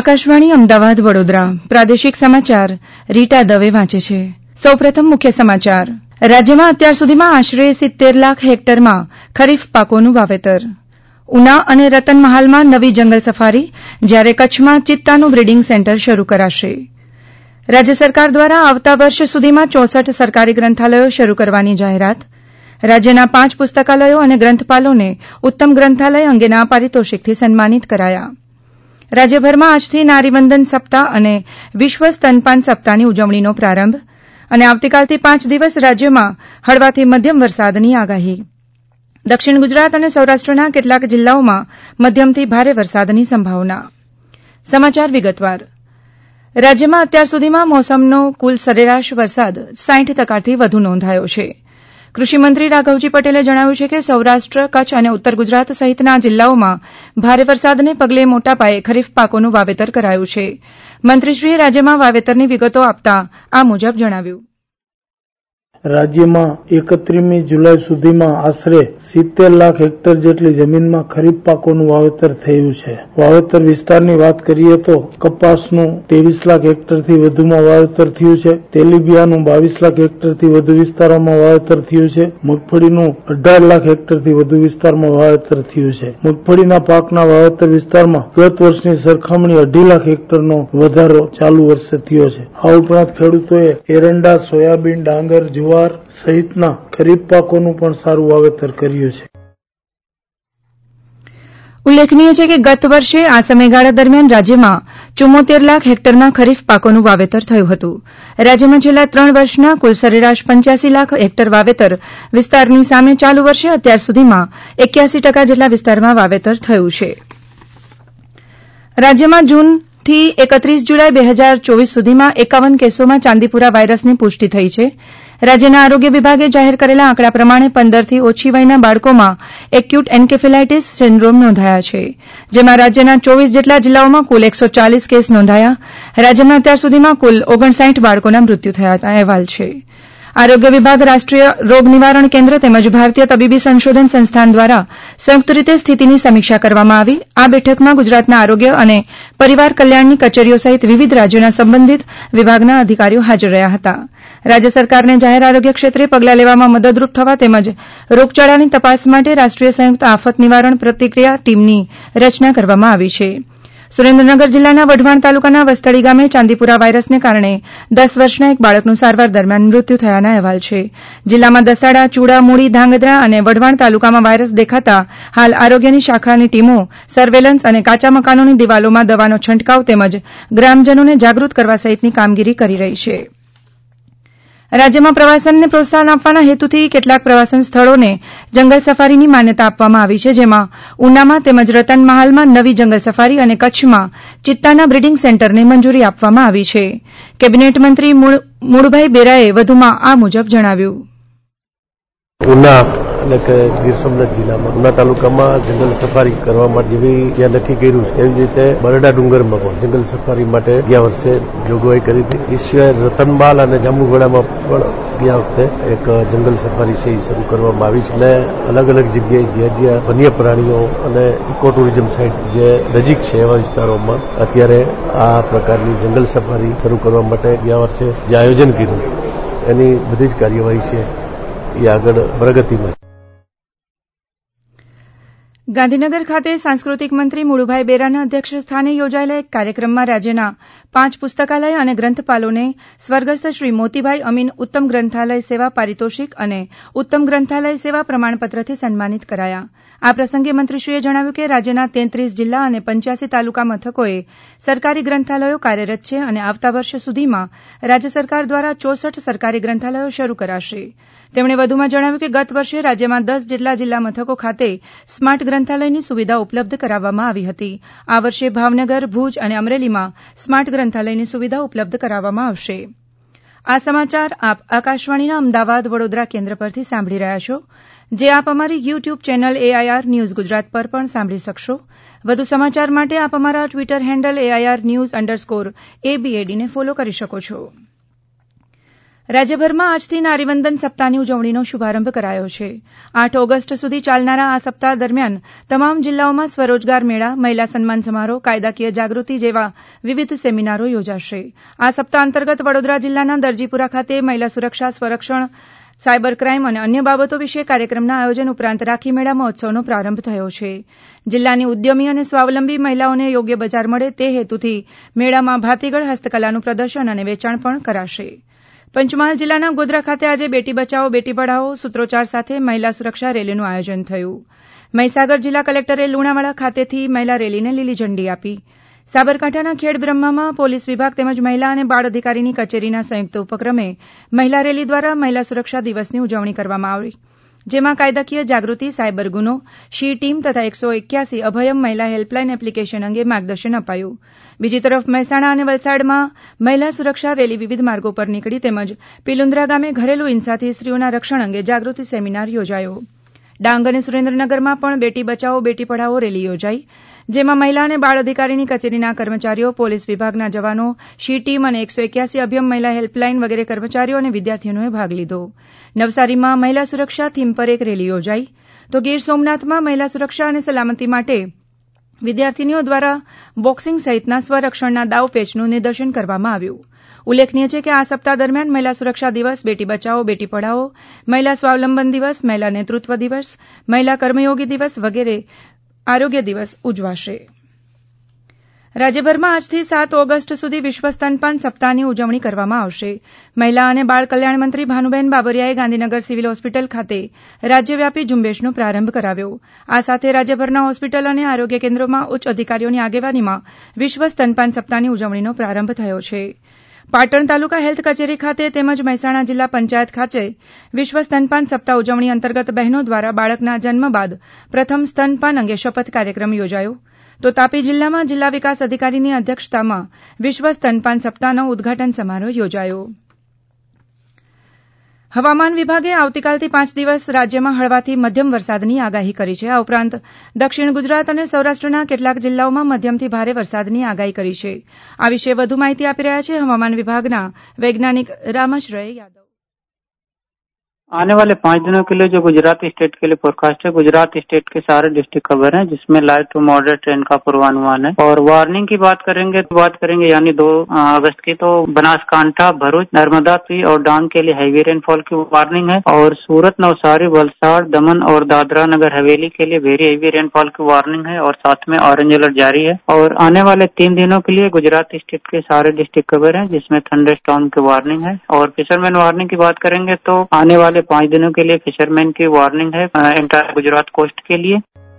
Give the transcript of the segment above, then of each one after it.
આકાશવાણી અમદાવાદ વડોદરા પ્રાદેશિક સમાચાર રીટા દવે વાંચે છે. સૌપ્રથમ મુખ્ય સમાચાર. રાજ્યમાં અત્યાર સુધીમાં આશરે 70 લાખ હેક્ટરમાં ખરીફ પાકોનું વાવેતર. ઉના અને રતનમહાલમાં નવી જંગલ સફારી, જ્યારે કચ્છમાં ચિત્તાનું બ્રિડિંગ સેન્ટર શરૂ કરાશે. રાજ્ય સરકાર દ્વારા આવતા વર્ષ સુધીમાં 64 સરકારી ગ્રંથાલયો શરૂ કરવાની જાહેરાત. રાજ્યના 5 પુસ્તકાલયો અને ગ્રંથપાલોને ઉત્તમ ગ્રંથાલય અંગેના પારિતોષિકથી સન્માનિત કરાયા. રાજ્યભરમાં આજથી નારીવંદન સપ્તાહ અને વિશ્વ સ્તનપાન સપ્તાહની ઉજવણીનો પ્રારંભ અને આવતીકાલથી 5 દિવસ રાજ્યમાં હળવાથી મધ્યમ વરસાદની આગાહી. દક્ષિણ ગુજરાત અને સૌરાષ્ટ્રના કેટલાક જિલ્લાઓમાં મધ્યમથી ભારે વરસાદની સંભાવના. સમાચાર વિગતવાર. રાજ્યમાં અત્યાર સુધીમાં મોસમનો કુલ સરેરાશ વરસાદ 60%થી વધુ નોંધાયો છે. કૃષિમંત્રી રાઘવજી પટેલે જણાવ્યું છે કે સૌરાષ્ટ્ર, કચ્છ અને ઉત્તર ગુજરાત સહિતના જિલ્લાઓમાં ભારે વરસાદને પગલે મોટા પાયે ખરીફ પાકોનું વાવેતર કરાયું છે. મંત્રીશ્રીએ રાજ્યમાં વાવેતરની વિગતો આપતા આ મુજબ જણાવ્યું. રાજ્યમાં 31મી જુલાઈ સુધીમાં આશરે 70 લાખ હેક્ટર જેટલી જમીનમાં ખરીફ પાકોનું વાવેતર થયું છે. વાવેતર વિસ્તારની વાત કરીએ તો કપાસનું 23 લાખ હેક્ટરથી વધુમાં વાવેતર થયું છે. તેલીબિયાનું 22 લાખ હેક્ટરથી વધુ વિસ્તારોમાં વાવેતર થયું છે. મગફળીનું 18 લાખ હેક્ટરથી વધુ વિસ્તારમાં વાવેતર થયું છે. મગફળીના પાકના વાવેતર વિસ્તારમાં ગત વર્ષની સરખામણી 2.5 લાખ હેક્ટરનો વધારો ચાલુ વર્ષે થયો છે. આ ઉપરાંત ખેડૂતોએ એરંડા, સોયાબીન, ડાંગર, જુવાર સહિતના ખરીફ પાકોનું પણ સારું વાવેતર કર્યું છે. ઉલ્લેખનીય છે કે ગત વર્ષે આ સમયગાળા દરમિયાન રાજ્યમાં 74 લાખ હેક્ટરમાં ખરીફ પાકોનું વાવેતર થયું હતું. રાજ્યમાં છેલ્લા 3 વર્ષના કુલ સરેરાશ 85 લાખ હેક્ટર વાવેતર વિસ્તારની સામે ચાલુ વર્ષે અત્યાર સુધીમાં 81% જેટલા વિસ્તારમાં વાવેતર થયું છે. રાજ્યમાં જૂનથી 31 જુલાઈ 2024 સુધીમાં 51 કેસોમાં ચાંદીપુરા વાયરસની પુષ્ટિ થઈ છે. રાજ્યના આરોગ્ય વિભાગે જાહેર કરેલા આંકડા પ્રમાણે 15થી ઓછી વયના બાળકોમાં એક્યુટ એન્કેફેલાઇટિસ સિન્ડ્રોમ નોંધાયા છે, જેમાં રાજ્યના 24 જેટલા જિલ્લાઓમાં કુલ 140 કેસ નોંધાયા. રાજ્યમાં અત્યાર સુધીમાં કુલ 59 બાળકોના મૃત્યુ થયાના અહેવાલ છે. આરોગ્ય વિભાગ, રાષ્ટ્રીય રોગ નિવારણ કેન્દ્ર તેમજ ભારતીય તબીબી સંશોધન સંસ્થાન દ્વારા સંયુક્ત રીતે સ્થિતિની સમીક્ષા કરવામાં આવી. આ બેઠકમાં ગુજરાતના આરોગ્ય અને પરિવાર કલ્યાણની કચેરીઓ સહિત વિવિધ રાજ્યોના સંબંધિત વિભાગના અધિકારીઓ હાજર રહ્યા હતા. રાજ્ય સરકારને જાહેર આરોગ્ય ક્ષેત્રે પગલાં લેવામાં મદદરૂપ થવા તેમજ રોગચાળાની તપાસ માટે રાષ્ટ્રીય સંયુક્ત આફત નિવારણ પ્રતિક્રિયા ટીમની રચના કરવામાં આવી છે. સુરેન્દ્રનગર જિલ્લાના વઢવાણ તાલુકાના વસ્તળી ગામે ચાંદીપુરા વાયરસને કારણે 10 વર્ષના એક બાળકનું સારવાર દરમિયાન મૃત્યુ થયાના અહેવાલ છે. જિલ્લામાં દસાડા, ચૂડા, મૂળી, ધાંગધ્રા અને વઢવાણ તાલુકામાં વાયરસ દેખાતા હાલ આરોગ્યની શાખાની ટીમો સર્વેલન્સ અને કાચા મકાનોની દિવાલોમાં દવાનો છંટકાવ તેમજ ગ્રામજનોને જાગૃત કરવા સહિતની કામગીરી કરી રહી છે. રાજ્યમાં પ્રવાસનને પ્રોત્સાહન આપવાના હેતુથી કેટલાક પ્રવાસન સ્થળોને જંગલ સફારીની માન્યતા આપવામાં આવી છે, જેમાં ઉનામાં તેમજ રતનમહાલમાં નવી જંગલ સફારી અને કચ્છમાં ચિત્તાના બ્રિડિંગ સેન્ટરને મંજૂરી આપવામાં આવી છે. કેબિનેટ મંત્રી મુળભાઈ બેરાએ વધુમાં આ મુજબ જણાવ્યું. ઉના એટલે કે ગીર સોમનાથ જિલ્લામાં ઉના તાલુકામાં જંગલ સફારી કરવા માટે જેવી ત્યાં નક્કી કર્યું છે, એવી રીતે બરડા ડુંગરમાં પણ જંગલ સફારી માટે ગયા વર્ષે જોગવાઈ કરી હતી. એ સિવાય રતનમાલ અને જાંબુઘોડામાં પણ ગયા વખતે એક જંગલ સફારી છે એ શરૂ કરવામાં આવી છે. અને અલગ અલગ જગ્યાએ જ્યાં જ્યાં વન્ય પ્રાણીઓ અને ઇકો ટુરિઝમ સાઇટ જે નજીક છે એવા વિસ્તારોમાં અત્યારે આ પ્રકારની જંગલ સફારી શરૂ કરવા માટે ગયા વર્ષે જે આયોજન કર્યું એની બધી જ કાર્યવાહી છે એ આગળ પ્રગતિમાં. ગાંધીનગર ખાતે સાંસ્કૃતિક મંત્રી મુળુભાઈ બેરાના અધ્યક્ષ સ્થાને યોજાયેલા એક કાર્યક્રમમાં રાજ્યના 5 પુસ્તકાલય અને ગ્રંથપાલોને સ્વર્ગસ્થ શ્રી મોતીભાઈ અમીન ઉત્તમ ગ્રંથાલય સેવા પારિતોષિક અને ઉત્તમ ગ્રંથાલય સેવા પ્રમાણપત્રથી સન્માનિત કરાયા. આ પ્રસંગે મંત્રીશ્રીએ જણાવ્યું કે રાજ્યના 33 જિલ્લા અને 85 તાલુકા મથકોએ સરકારી ગ્રંથાલયો કાર્યરત છે અને આવતા વર્ષ સુધીમાં રાજ્ય સરકાર દ્વારા 64 સરકારી ગ્રંથાલયો શરૂ કરાશે. તેમણે વધુમાં જણાવ્યું કે ગત વર્ષે રાજ્યમાં 10 જેટલા જિલ્લા મથકો ખાતે સ્માર્ટ ગ્રંથાલયની સુવિધા ઉપલબ્ધ કરાવવામાં આવી હતી. આ વર્ષે ભાવનગર, ભુજ અને અમરેલીમાં સ્માર્ટ ગ્રંથાલયની સુવિધા ઉપલબ્ધ કરાવવામાં આવશે. આ સમાચાર આપ આકાશવાણીના અમદાવાદ વડોદરા કેન્દ્ર પરથી સાંભળી રહ્યા છો, જે આપ અમારી YouTube channel AIR news Gujarat પર પણ સાંભળી શકશો. વધુ સમાચાર માટે આપ અમારા ટ્વિટર હેન્ડલ AIR News_ABAD ને ફોલો કરી શકો છો. રાજ્યભરમાં આજથી નારીવંદન સપ્તાહની ઉજવણીનો શુભારંભ કરાયો છે. 8 ઓગસ્ટ સુધી ચાલનારા આ સપ્તાહ દરમિયાન તમામ જિલ્લાઓમાં સ્વરોજગાર મેળા, મહિલા સન્માન સમારોહ, કાયદાકીય જાગૃતિ જેવા વિવિધ સેમિનારો યોજાશે. આ સપ્તાહ અંતર્ગત વડોદરા જિલ્લાના દરજીપુરા ખાતે મહિલા સુરક્ષા, સ્વરક્ષણ, સાયબર ક્રાઇમ અને અન્ય બાબતો વિશે કાર્યક્રમના આયોજન ઉપરાંત રાખી મેળા મહોત્સવનો પ્રારંભ થયો છે. જિલ્લાની ઉદ્યમી અને સ્વાવલંબી મહિલાઓને યોગ્ય બજાર મળે તે હેતુથી મેળામાં ભાતીગળ હસ્તકલાનું પ્રદર્શન અને વેચાણ પણ કરાશે. પંચમહાલ જિલ્લાના ગોધરા ખાતે આજે બેટી બચાવો બેટી પઢાઓ સૂત્રોચ્ચાર સાથે મહિલા સુરક્ષા રેલીનું આયોજન થયું. મહીસાગર જિલ્લા કલેક્ટરે લુણાવાડા ખાતેથી મહિલા રેલીને લીલી ઝંડી આપી. સાબરકાંઠાના ખેડબ્રહ્મામાં પોલીસ વિભાગ તેમજ મહિલા અને બાળ અધિકારીની કચેરીના સંયુક્ત ઉપક્રમે મહિલા રેલી દ્વારા મહિલા સુરક્ષા દિવસની ઉજવણી કરવામાં આવી, જેમાં કાયદાકીય જાગૃતિ, સાયબર ગુનો, શી ટીમ તથા 181 અભયમ મહિલા હેલ્પલાઇન એપ્લિકેશન અંગે માર્ગદર્શન અપાયું. બીજી તરફ મહેસાણા અને વલસાડમાં મહિલા સુરક્ષા રેલી વિવિધ માર્ગો પર નીકળી તેમજ પિલુન્દ્રા ગામે ઘરેલુ હિંસાથી સ્ત્રીઓના રક્ષણ અંગે જાગૃતિ સેમિનાર યોજાયો. ડાંગ અને સુરેન્દ્રનગરમાં પણ બેટી બચાવો બેટી પઢાઓ રેલી યોજાઈ, જેમાં મહિલા અને બાળ અધિકારીની કચેરીના કર્મચારીઓ, પોલીસ વિભાગના જવાનો, શી ટીમ અને 181 અભયમ મહિલા હેલ્પલાઇન વગેરે કર્મચારીઓ અને વિદ્યાર્થીઓએ ભાગ લીધો. નવસારીમાં મહિલા સુરક્ષા થીમ પર એક રેલી યોજાઈ, તો ગીર સોમનાથમાં મહિલા સુરક્ષા અને સલામતી માટે વિદ્યાર્થીનીઓ દ્વારા બોક્સિંગ સહિતના સ્વરક્ષણના દાવપેચનું નિદર્શન કરવામાં આવ્યું. ઉલ્લેખનીય છે કે આ સપ્તાહ દરમિયાન મહિલા સુરક્ષા દિવસ, બેટી બચાવો બેટી પઢાઓ, મહિલા સ્વાવલંબન દિવસ, મહિલા નેતૃત્વ દિવસ, મહિલા કર્મયોગી દિવસ વગેરે આરોગ્ય દિવસ ઉજવાશે. રાજ્યભરમાં આજથી 7 ઓગસ્ટ સુધી વિશ્વ સ્તનપાન સપ્તાહની ઉજવણી કરવામાં આવશે. મહિલા અને બાળ કલ્યાણ મંત્રી ભાનુબેન બાબરિયાએ ગાંધીનગર સિવિલ હોસ્પિટલ ખાતે રાજ્યવ્યાપી ઝુંબેશનો પ્રારંભ કરાવ્યો. આ સાથે રાજ્યભરના હોસ્પિટલ અને આરોગ્ય કેન્દ્રોમાં ઉચ્ચ અધિકારીઓની આગેવાનીમાં વિશ્વ સ્તનપાન સપ્તાહની ઉજવણીનો પ્રારંભ થયો છે. પાટણ તાલુકા હેલ્થ કચેરી ખાતે તેમજ મહેસાણા જિલ્લા પંચાયત ખાતે વિશ્વ સ્તનપાન સપ્તાહ ઉજવણી અંતર્ગત બહેનો દ્વારા બાળકના જન્મ બાદ પ્રથમ સ્તનપાન અંગે શપથ કાર્યક્રમ યોજાયો. તો તાપી જિલ્લામાં જિલ્લા વિકાસ અધિકારીની અધ્યક્ષતામાં વિશ્વ સ્તનપાન સપ્તાહનો ઉદઘાટન સમારોહ યોજાયો. હવામાન વિભાગે આવતીકાલથી 5 દિવસ રાજ્યમાં હળવાથી મધ્યમ વરસાદની આગાહી કરી છે. આ ઉપરાંત દક્ષિણ ગુજરાત અને સૌરાષ્ટ્રના કેટલાક જિલ્લાઓમાં મધ્યમથી ભારે વરસાદની આગાહી કરી છે. આ વિશે વધુ માહિતી આપી રહ્યા છે હવામાન વિભાગના વૈજ્ઞાનિક રામાશ્રય યાદવ. आने वाले 5 दिनों के लिए जो गुजरात स्टेट के लिए फोरकास्ट है, गुजरात स्टेट के सारे डिस्ट्रिक्ट कवर हैं, जिसमें लाइट टू मॉडरेट रेन का पूर्वानुमान है. और वार्निंग की बात करेंगे यानी 2 अगस्त की, तो बनासकांठा, भरूच, नर्मदापुरी और डांग के लिए हैवी रेनफॉल की वार्निंग है. और सूरत, नवसारी, वलसाड़, दमन और दादरा नगर हवेली के लिए वेरी हैवी रेनफॉल की वार्निंग है और साथ में ऑरेंज अलर्ट जारी है. और आने वाले 3 दिनों के लिए गुजरात स्टेट के सारे डिस्ट्रिक्ट कवर हैं, जिसमें थंडर स्टॉर्म की वार्निंग है. और फिशरमैन वार्निंग की बात करेंगे तो आने वाले 5 दिनों के लिए फिशरमैन की वार्निंग है एंटायर गुजरात कोस्ट के लिए.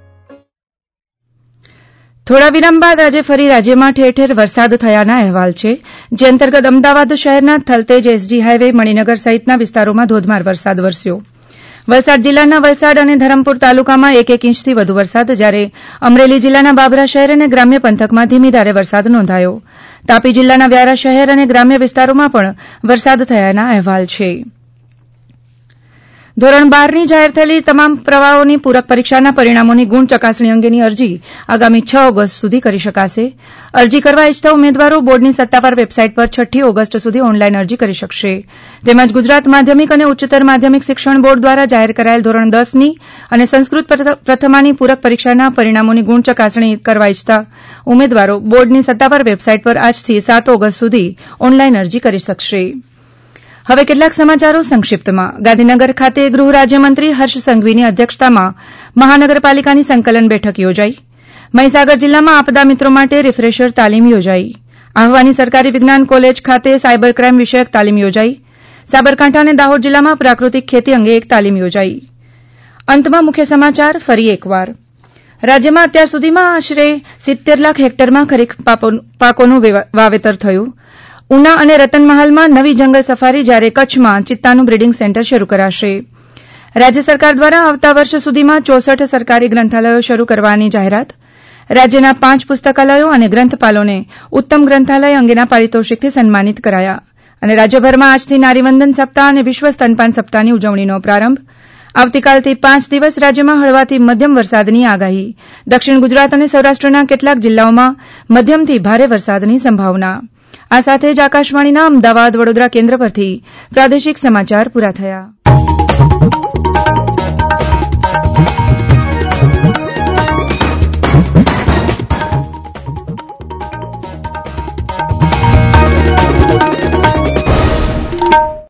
થોડા વિરામ બાદ આજે ફરી રાજ્યમાં ઠેર ઠેર વરસાદ થયાના અહેવાલ છે, જે અંતર્ગત અમદાવાદ શહેરના થલતેજ, એસજી હાઇવે, મણિનગર સહિતના વિસ્તારોમાં ધોધમાર વરસાદ વરસ્યો. વલસાડ જિલ્લાના વલસાડ અને ધરમપુર તાલુકામાં 1 ઇંચથી વધુ વરસાદ, જ્યારે અમરેલી જિલ્લાના બાબરા શહેર અને ગ્રામ્ય પંથકમાં ધીમી ધારે વરસાદ નોંધાયો. તાપી જિલ્લાના વ્યારા શહેર અને ગ્રામ્ય વિસ્તારોમાં પણ વરસાદ થયાના અહેવાલ છે. ધોરણ 12ની જાહેર થયેલી તમામ પ્રવાહોની પૂરક પરીક્ષાના પરિણામોની ગુણ ચકાસણી અંગેની અરજી આગામી 6 ઓગસ્ટ સુધી કરી શકાશે. અરજી કરવા ઇચ્છતા ઉમેદવારો બોર્ડની સત્તાવાર વેબસાઇટ પર 6 ઓગસ્ટ સુધી ઓનલાઇન અરજી કરી શકશે. તેમજ ગુજરાત માધ્યમિક અને ઉચ્ચતર માધ્યમિક શિક્ષણ બોર્ડ દ્વારા જાહેર કરાયેલ ધોરણ 10ની અને સંસ્કૃત પ્રથમાની પૂરક પરીક્ષાના પરિણામોની ગુણ ચકાસણી કરવા ઇચ્છતા ઉમેદવારો બોર્ડની સત્તાવાર વેબસાઇટ પર આજથી 7 ઓગસ્ટ સુધી ઓનલાઇન અરજી કરી શકશે. હવે કેટલાક સમાચારો સંક્ષિપ્તમાં. ગાંધીનગર ખાતે ગૃહ રાજ્યમંત્રી હર્ષ સંઘવીની અધ્યક્ષતામાં મહાનગરપાલિકાની સંકલન બેઠક યોજાઈ. મહીસાગર જિલ્લામાં આપદા મિત્રો માટે રિફ્રેશર તાલીમ યોજાઈ. આહવાની સરકારી વિજ્ઞાન કોલેજ ખાતે સાયબર ક્રાઇમ વિષયક તાલીમ યોજાઈ. સાબરકાંઠા અને દાહોદ જિલ્લામાં પ્રાકૃતિક ખેતી અંગે એક તાલીમ યોજાઈ. અંતમાં મુખ્ય સમાચાર ફરી એકવાર. રાજ્યમાં અત્યાર સુધીમાં આશરે 70 લાખ હેક્ટરમાં ખરીફ પાકોનું વાવેતર થયું. ઉના અને રતનમહાલમાં નવી જંગલ સફારી, જ્યારે કચ્છમાં ચિત્તાનું બ્રિડિંગ સેન્ટર શરૂ કરાશે. રાજ્ય સરકાર દ્વારા આવતા વર્ષ સુધીમાં 64 સરકારી ગ્રંથાલયો શરૂ કરવાની જાહેરાત. રાજ્યના 5 પુસ્તકાલયો અને ગ્રંથપાલોને ઉત્તમ ગ્રંથાલય અંગેના પારિતોષિકથી સન્માનિત કરાયા. અને રાજ્યભરમાં આજથી નારીવંદન સપ્તાહ અને વિશ્વ સ્તનપાન સપ્તાહની ઉજવણીનો પ્રારંભ. આવતીકાલથી 5 દિવસ રાજ્યમાં હળવાથી મધ્યમ વરસાદની આગાહી. દક્ષિણ ગુજરાત અને સૌરાષ્ટ્રના કેટલાક જિલ્લાઓમાં મધ્યમથી ભારે વરસાદની સંભાવના. આ સાથે જ આકાશવાણીના અમદાવાદ વડોદરા કેન્દ્ર પરથી પ્રાદેશિક સમાચાર પૂરા થયા.